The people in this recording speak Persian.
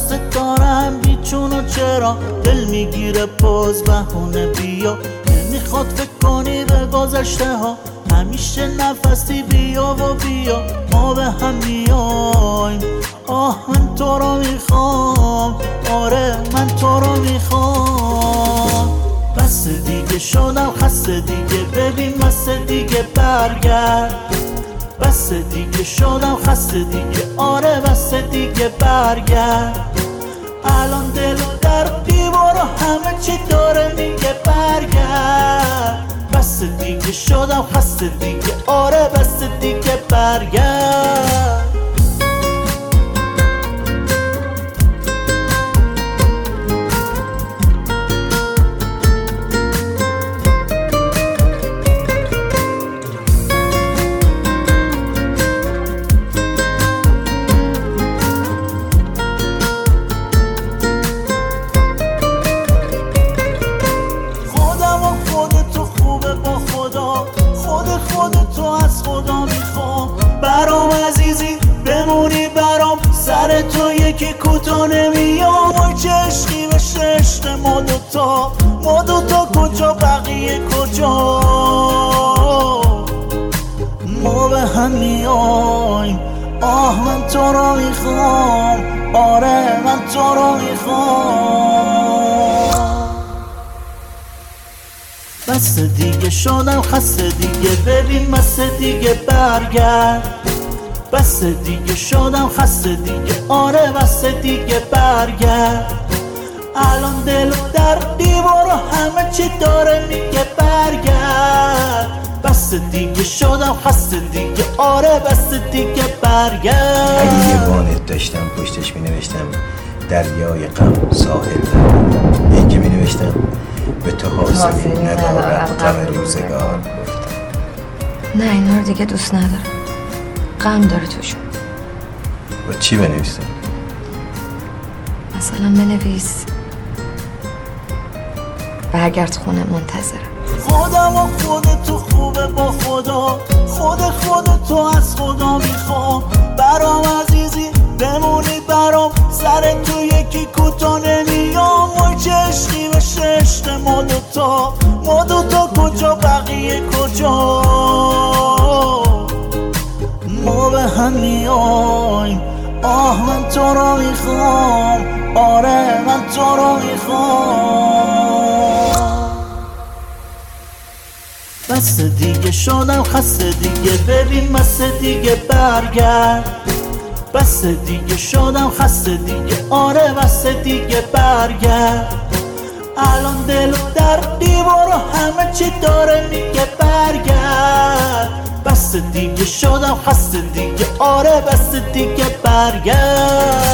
دوست دارم بیچون و چرا دل میگیره باز بهونه بیا نمیخواد فکر کنی به گذشته ها همیشه نفسی بیا و بیا ما به هم میایم آه من تو رو میخوام آره من تو رو میخوام بس دیگه شدم خسته دیگه ببین بس دیگه برگرد بس دیگه شدم خسته دیگه آره بس دیگه برگرد الان دل و در دیوار و همه چی داره میگه برگرد بس دیگه شدم خسته دیگه آره بس دیگه برگرد خودتو از خدا میخوام برام عزیزی بمونی برام سر تو یکی کوتا نمیام وای چه عشقی بشه عشق ما دوتا کجا بقیه کجا ما به هم میایم آه من تو رو میخوام آره من تو رو میخوام بس دیگه شدم خسته دیگه ببین بس دیگه برگرد بس دیگه شدم خسته دیگه آره بس دیگه برگرد الان دل و در دیوار و همه چی داره میگه برگرد بس دیگه شدم خسته دیگه آره بس دیگه برگرد اگه یه وانت داشتم پشتش می نوشتم دریای غم ساحل این که می نوشتم به تو حاصلی ندارد غم روزگار نه اینا رو دیگه دوست ندارم غم داره توشون و چی بنویسم؟ مثلا بنویس برگرد خونه منتظرم خودم و خودتو خوبه با خدا خودتو از خدا میخوام برام عزیزی بمونی برام سر تو یکی کوتا نمیام وای چه عشقی بشه عشق ما دوتا کجا بقیه کجا ما به هم میایم آه من تو رو میخوام آره من تو رو میخوام بس دیگه شدم خسته دیگه ببین بس دیگه برگرد بس دیگه شدم خسته دیگه آره بس دیگه برگرد الان دل و در دیوار و همه چی داره میگه برگرد بس دیگه شدم خسته دیگه آره بس دیگه برگرد